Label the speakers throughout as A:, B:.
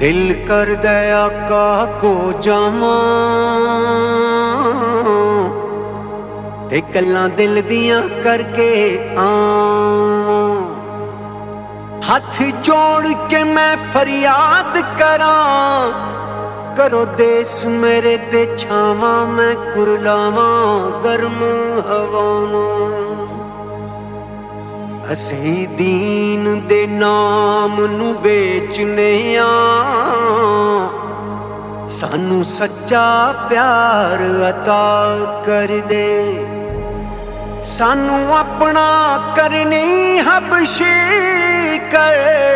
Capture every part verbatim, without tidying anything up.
A: दिल कर दे आका को जामा ते गल्लां दिल दियां करके आवां। हथ जोड़ के मैं फरियाद करां, करो देस मेरे ते छावां, मैं कुरलावां गर्म हवावां। असीं दीन दे नाम नू वेचने आ, सानू सच्चा प्यार अता कर दे। सानू अपना करनी हबशी कर,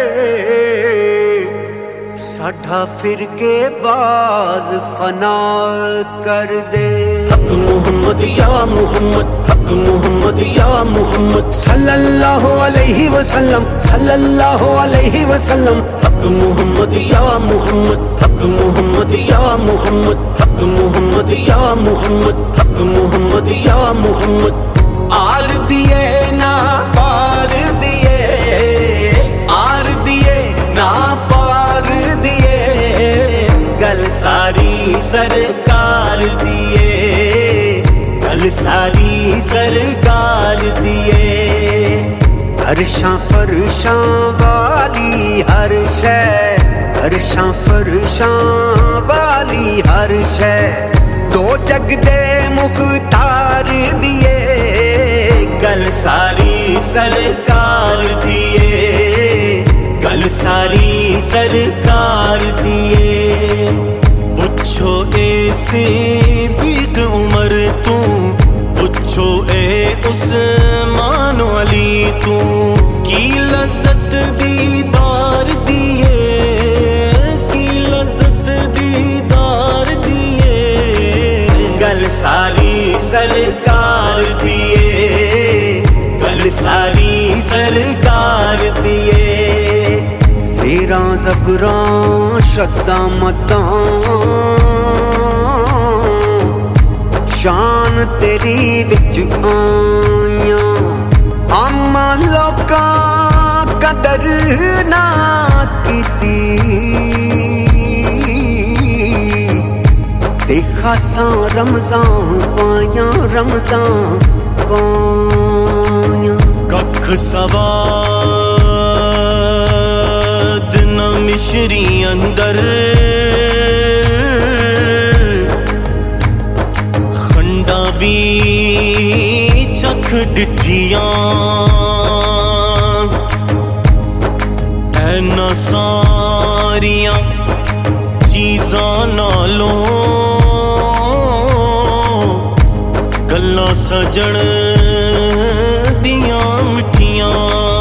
A: साडा फिर के बाज फना कर दे। हक मुहम्मद या मुहम्मद, हक मुहम्मद या मुहम्मद सल्लल्लाहु अलैहि वसल्लम, सल्लल्लाहु अलैहि वसल्लम। हक मुहम्मद या मुहम्मद, हक मुहम्मद या मुहम्मद, हक मुहम्मद या मुहम्मद, हक मुहम्मद या मुहम्मद। आर दिए ना पार दिए, आर दिए ना पार दिए, गल सारी सरकार दिए, गल सारी सरकार दिए। हर्षां फर्शां वाली हर शै, हर्षां फर्शां वाली हर शै, दो जग दे मुख्तार दिए, गल सारी सरकार दिए, गल सारी सरकार दिए। पुछो ए सिद्दीक उमर तू, पुछो ए उस्मान अली तू, की लज़्ज़त दीदार दिए, की लज़्ज़त दीदार दिए, गल सारी सरकार दिए, गल सारी सरकार दिए। ज़ेरां ज़बरां शद्दां मद्दां, शान तेरी विच आइयां, आमा लोकां कदर ना कीती, ते खासां रमज़ां पाइयां, रमज़ां पाइयां। कख सवाद न मिश्री अंदर, खंडा भी चख डिठियां, ऐना सारियां चीज़ां नालों गल्लां सजण दियां मिठियां।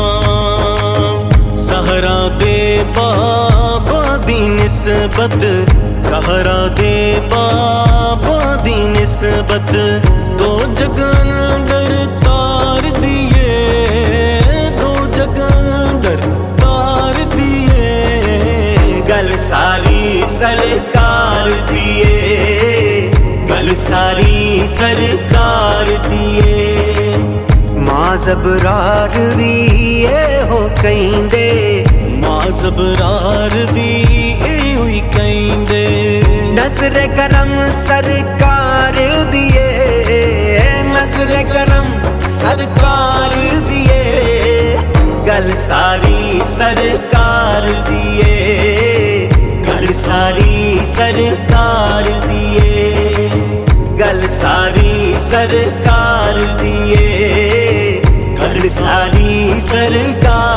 A: सहरा दे बाबा दी निस्बत, सहरा दे बाबा दी निस्बत, दो जगन दर तार दिए, दो जगन दर तार दिए, गल सारी सरकार दिए, गल सारी सरकार दिए। मां ज़बरार भी ये हो कहिंदे, मां ज़बरार भी ये हुई कहिंदे, नज़रे करम सरकार दिए, नज़रे करम सरकार दिए, गल सारी सरकार दिए, गल सारी सरकार दिए, गल सारी सरकार दिए, गल सारी सरकार